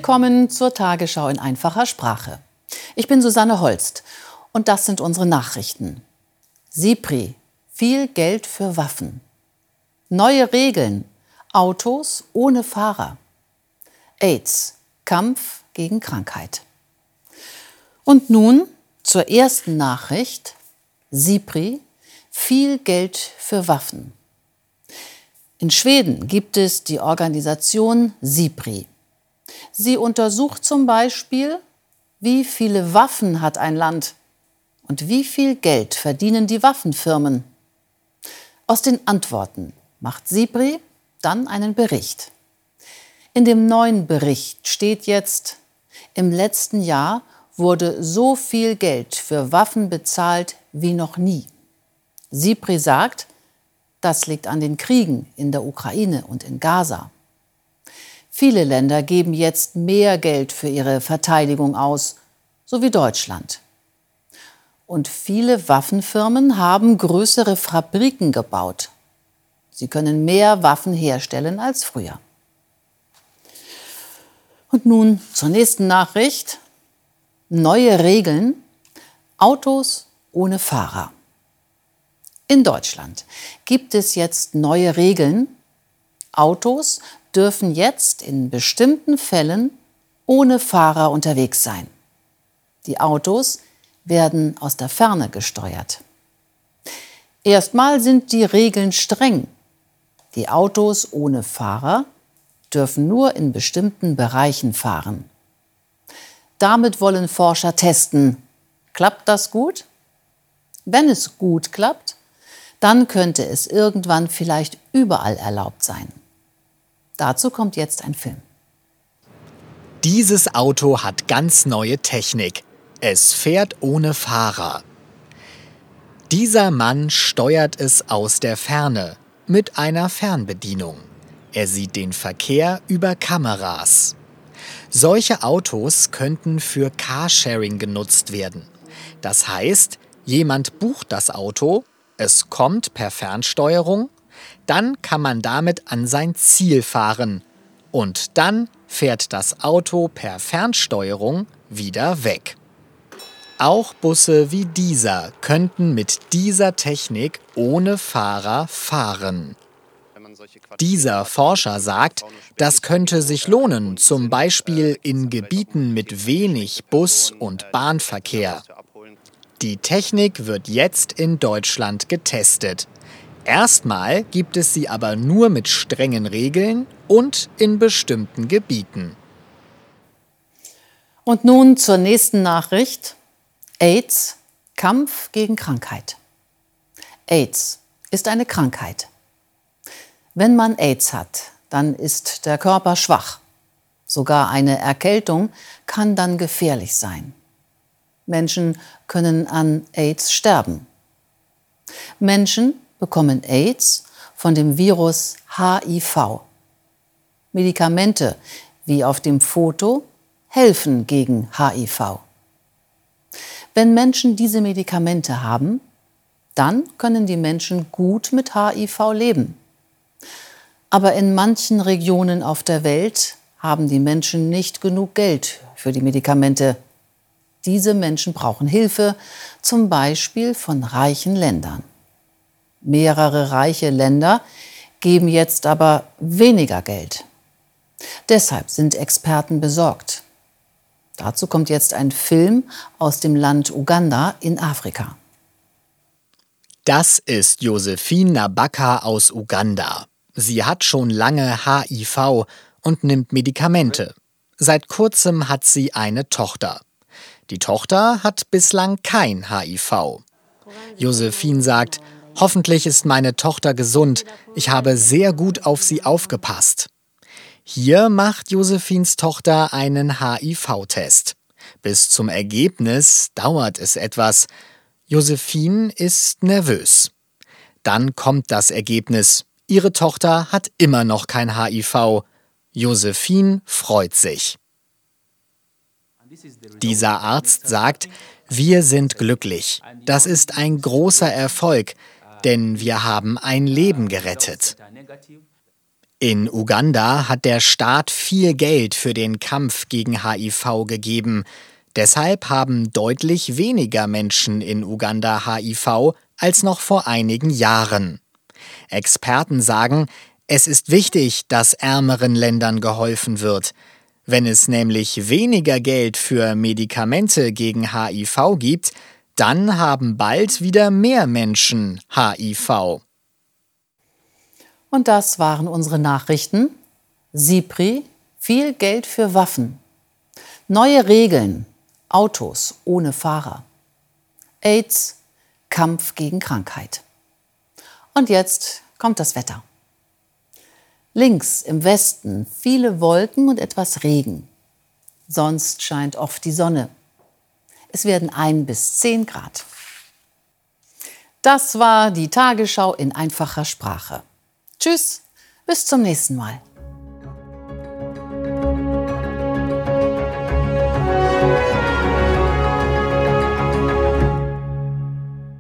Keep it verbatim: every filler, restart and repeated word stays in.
Willkommen zur Tagesschau in einfacher Sprache. Ich bin Susanne Holst und das sind unsere Nachrichten. SIPRI, viel Geld für Waffen. Neue Regeln, Autos ohne Fahrer. AIDS, Kampf gegen Krankheit. Und nun zur ersten Nachricht. SIPRI, viel Geld für Waffen. In Schweden gibt es die Organisation SIPRI. Sie untersucht zum Beispiel, wie viele Waffen hat ein Land und wie viel Geld verdienen die Waffenfirmen. Aus den Antworten macht SIPRI dann einen Bericht. In dem neuen Bericht steht jetzt, im letzten Jahr wurde so viel Geld für Waffen bezahlt wie noch nie. SIPRI sagt, das liegt an den Kriegen in der Ukraine und in Gaza. Viele Länder geben jetzt mehr Geld für ihre Verteidigung aus, so wie Deutschland. Und viele Waffenfirmen haben größere Fabriken gebaut. Sie können mehr Waffen herstellen als früher. Und nun zur nächsten Nachricht. Neue Regeln, Autos ohne Fahrer. In Deutschland gibt es jetzt neue Regeln. Autos dürfen jetzt in bestimmten Fällen ohne Fahrer unterwegs sein. Die Autos werden aus der Ferne gesteuert. Erstmal sind die Regeln streng. Die Autos ohne Fahrer dürfen nur in bestimmten Bereichen fahren. Damit wollen Forscher testen, klappt das gut? Wenn es gut klappt, dann könnte es irgendwann vielleicht überall erlaubt sein. Dazu kommt jetzt ein Film. Dieses Auto hat ganz neue Technik. Es fährt ohne Fahrer. Dieser Mann steuert es aus der Ferne mit einer Fernbedienung. Er sieht den Verkehr über Kameras. Solche Autos könnten für Carsharing genutzt werden. Das heißt, jemand bucht das Auto, es kommt per Fernsteuerung, dann kann man damit an sein Ziel fahren und dann fährt das Auto per Fernsteuerung wieder weg. Auch Busse wie dieser könnten mit dieser Technik ohne Fahrer fahren. Dieser Forscher sagt, das könnte sich lohnen, zum Beispiel in Gebieten mit wenig Bus- und Bahnverkehr. Die Technik wird jetzt in Deutschland getestet. Erstmal gibt es sie aber nur mit strengen Regeln und in bestimmten Gebieten. Und nun zur nächsten Nachricht. AIDS, Kampf gegen Krankheit. AIDS ist eine Krankheit. Wenn man AIDS hat, dann ist der Körper schwach. Sogar eine Erkältung kann dann gefährlich sein. Menschen können an AIDS sterben. Menschen bekommen AIDS von dem Virus H I V. Medikamente, wie auf dem Foto, helfen gegen H I V. Wenn Menschen diese Medikamente haben, dann können die Menschen gut mit H I V leben. Aber in manchen Regionen auf der Welt haben die Menschen nicht genug Geld für die Medikamente. Diese Menschen brauchen Hilfe, zum Beispiel von reichen Ländern. Mehrere reiche Länder geben jetzt aber weniger Geld. Deshalb sind Experten besorgt. Dazu kommt jetzt ein Film aus dem Land Uganda in Afrika. Das ist Josephine Nabaka aus Uganda. Sie hat schon lange H I V und nimmt Medikamente. Seit kurzem hat sie eine Tochter. Die Tochter hat bislang kein H I V. Josephine sagt, hoffentlich ist meine Tochter gesund. Ich habe sehr gut auf sie aufgepasst. Hier macht Josephines Tochter einen H I V-Test. Bis zum Ergebnis dauert es etwas. Josephine ist nervös. Dann kommt das Ergebnis. Ihre Tochter hat immer noch kein H I V. Josephine freut sich. Dieser Arzt sagt, wir sind glücklich. Das ist ein großer Erfolg, denn wir haben ein Leben gerettet. In Uganda hat der Staat viel Geld für den Kampf gegen H I V gegeben. Deshalb haben deutlich weniger Menschen in Uganda H I V als noch vor einigen Jahren. Experten sagen, es ist wichtig, dass ärmeren Ländern geholfen wird. Wenn es nämlich weniger Geld für Medikamente gegen H I V gibt, dann haben bald wieder mehr Menschen H I V. Und das waren unsere Nachrichten. SIPRI, viel Geld für Waffen. Neue Regeln, Autos ohne Fahrer. AIDS, Kampf gegen Krankheit. Und jetzt kommt das Wetter. Links im Westen viele Wolken und etwas Regen. Sonst scheint oft die Sonne. Es werden ein bis zehn Grad. Das war die Tagesschau in einfacher Sprache. Tschüss, bis zum nächsten Mal.